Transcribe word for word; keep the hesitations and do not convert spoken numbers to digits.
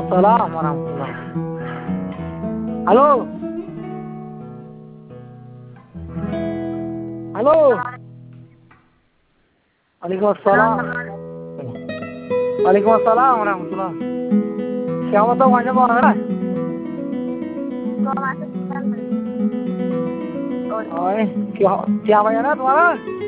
Waalaikumsalam warahmatullah. Halo. Halo. Waalaikumsalam. Waalaikumsalam warahmatullah. Siapa tahu banyak orang? Oh, siapa yang ada?